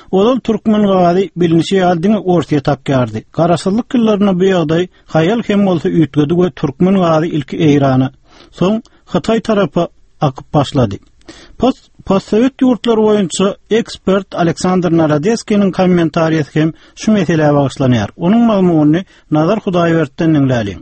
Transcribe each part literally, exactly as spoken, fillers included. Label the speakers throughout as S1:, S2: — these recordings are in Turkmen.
S1: Olal Türkmen gazy bilinçi ýaldyň ortaya tapýardy. Garaşylyk ýyllaryna bu ýagdaý haýal hem bolsa üýtgedi we Türkmen gazy ilki Eýrany, soň Hatay tarapy akyp başlady. Post postsovet ýurtlary boýunça ekspert Aleksandr Narodeskiň kommentariýasy hem şu meseleye bagyslanýar. Onuň mazmuny Nazar Hudaýberdiň dinläliň.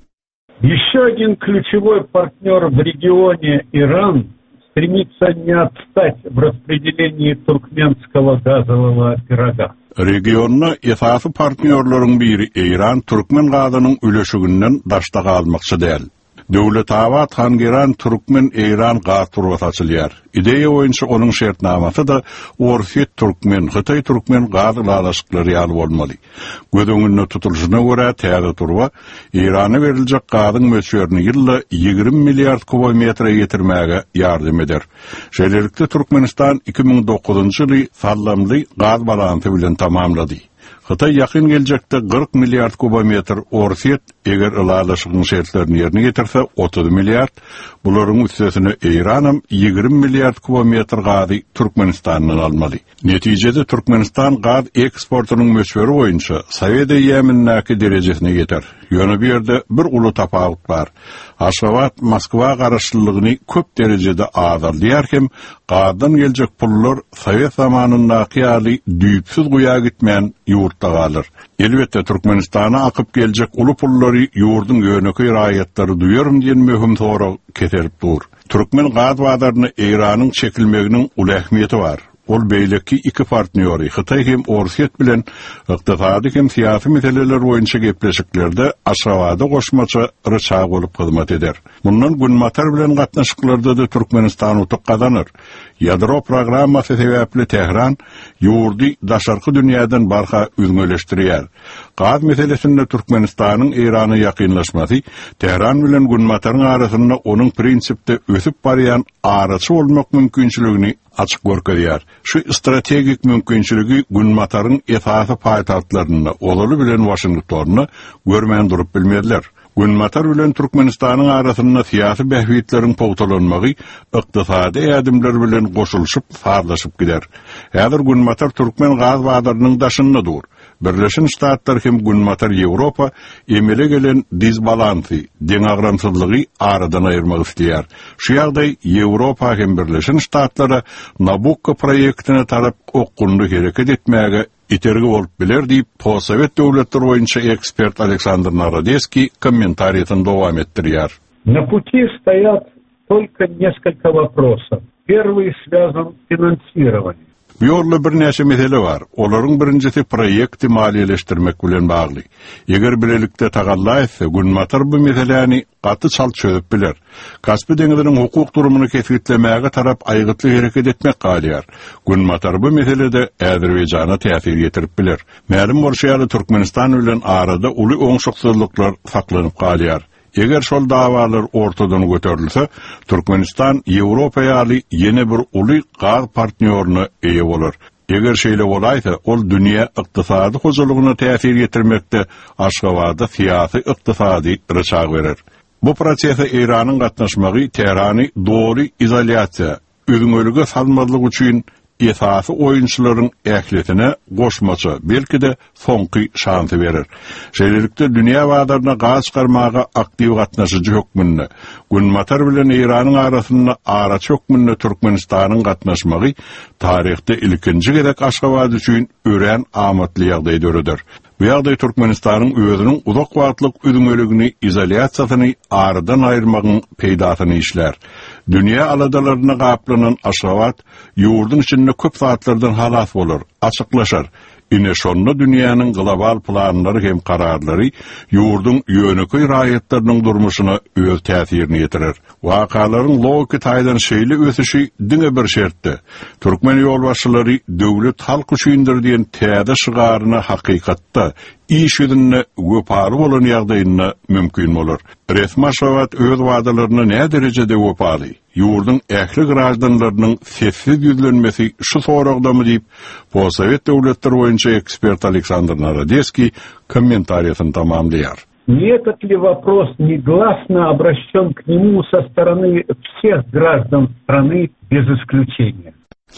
S2: Еще один ключевой партнер в регионе Иран стремится не отстать в распределении туркменского газового пирога.
S3: Regionda esasy partnerlaryň biri Eýran Türkmen gazynyň üleşiginden daşda galmakçy däl. Döwlet awat Hangiran Türkmen Eýran gaz turwaty açylýar. Ideýa boýunça onuň şertnamasy da Orfet Türkmen, Hatay Türkmen gaz ýalaşyklary ýaly bolmaly. Gödüňünde tutuluşyna görä täze turwa Eýrana beriljek gazyň möçberini ýylda ýygrimi milliard kubometre ýetirmäge ýardym eder. Şeýlelikde Türkmenistan iki ming dokuzunçy ýyly sallamly gaz balansy bilen tamamlady. Hatay yakın gelecekte kırk milyar kubometr Orfet eger ılalaşıgın şertlerini yerine getirse otuz milyar, buların üstesine Eýranam ýygrimi milyar kubometr gazy Türkmenistan'dan almaly. Neticede Türkmenistan gaz eksportunun möçberi boýunça Sowet ýemindäki derejesine yeter. Ýöne bir ýerde bir uly tapawut bar. Aşgabat Moskwa garaşlylygyny köp derecede azaldyar hem gazdan geljek pullar Sowet zamanyndaky ýaly düýpsiz goýa gitmän ýurtda galar. Elbetde Türkmenistana akyp geljek uly pullary ýurdun ýöneki raýatlary duýarym diýen möhüm soraw keterip dur. Türkmen gaz wadaryny Eýranyň çekilmeginiň uly ähmiýeti bar. Ol beýleki iki partneri, Hatay hem Orfet bilen ykdysady hem syýasy meseleler boýunça gepleşiklerde Aşgabatda goşmaça rıçag bolup hyzmat eder. Bundan Günmatar bilen gatnaşyklarda da Türkmenistan utuq kazanır. Ýadro programmasy sebäpli Tehran ýurdy daşarky dünýäden barha üzgünleşdirýär. Gaz meselesinde Türkmenistanyň Eýrana ýakynlaşmasy Tehran bilen Günmataryň arasynda onuň prinsipde ösüp barýan araçy bolmak mümkinçiligini açyk görkezýär. Şu strategik mümkinçiligi Günmataryň esasy paýtagtlaryna, olaly bilen Washingtonyny görmän durup bilmediler. Günmatar bilen Türkmenistanyň arasynda syýasy bähwiýetleriň pogtalanmagy ykdysady ýardymlar bilen goşulşyp farlaşyp gider. Häzir Günmatar Türkmen gaz wadarynyň daşynda dur. Birleşen Ştatlar hem Günmatar Ýewropa emele gelen disbalansy, deňagramsyzlygy aradan aýyrmak istəyär. Şu ýagdaý Ýewropa hem Birleşen Ştatlara Nabucco proýektine tarap okgundy hereket etmäge itergi bolup biler diýip Postsovet döwletleri boýunça ekspert Aleksandr Narodeski kommentariýasyny dowam etdirýär.
S2: На пути стоят только несколько вопросов. Первый связан с финансированием.
S3: Bu ýolda bir näçe mesele bar. Olaryň birinjisi proýekti maliýeleşdirmek bilen bagly. Eger bilelikde tagalla etse, Günmatar bu meseleni gaty çal çözüp biler. Kaspy deňiziniň hukuk durumunu kesgitlemäge tarap aýgytly hereket etmek galýar. Günmatar bu meselede Äzerbeýjana täsir ýetirip biler. Mälim bolşaýaly Türkmenistan bilen arada uly oňşuksyzlyklar saklanyp galýar. Eger şol dawalar ortadan göterilse, Türkmenistan Ýewropa ýaly ýene bir uly gaz partnerini eýe bolar. Eger şeýle bolaýsa, ol dünýä ykdysady hojalygyna täsir ýetirmekde Aşgabatda syýasy ykdysady rıçag berer. Bu prosese Eýranyň gatnaşmagy Teherany doly izolýasiýa, özüňölüge salmalyk üçin esasy oýunçylaryň ähletine goşmaça, belki de soňky şansy berer. Şeýlelikde dünýä wadaryna gaz çykarmaga aktiw gatnaşyjy hökmünde, Günmatar bilen Eýranyň arasynda araçy hökmünde Türkmenistanyň gatnaşmagy taryhda ilkinji gerek Aşgabat üçin ören amatly ýagdaý döredir. Bu ýagdaý Türkmenistanyň özüniň uzak wagtlyk özüňöligini, izolýasiýasyny aradan aýyrmagyň peýdasyny işler. Dünýä aladalaryna gaplanan Aşgabat ýurdun içinde köp saatlardan halas bolar, açyklaşar. Ine şonda dünýäniň global planlary hem kararlary ýurdun ýöneki raýatlarynyň durmuşyna öz täsirini ýetirir. Wakalaryň logika taýdan şeýle ösüşi diňe bir şertde. Türkmen ýolbaşçylary döwlet halk üçindir diýen täze şygaryna hakykatda iş ýüzünde göpary bolan ýagdaýyna mümkin bolar. Resmi Aşgabat öz wadalaryny näme derejede göpary? Ýurdun ähli gradanlarynyň sessiz ýüzlenmesi şu soragdamy diýip Postsovet döwletleri boýunça ekspert Aleksandr Narodeski kommentariýasyny tamamlaýar.
S2: Не этот ли вопрос негласно обращен к нему со стороны всех граждан страны без исключения?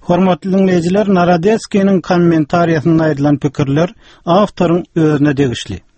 S1: Hormatly dinleyijiler, Narodetskiň kommentariýasyna aýrylan pikirler awtoryň özüne degişli.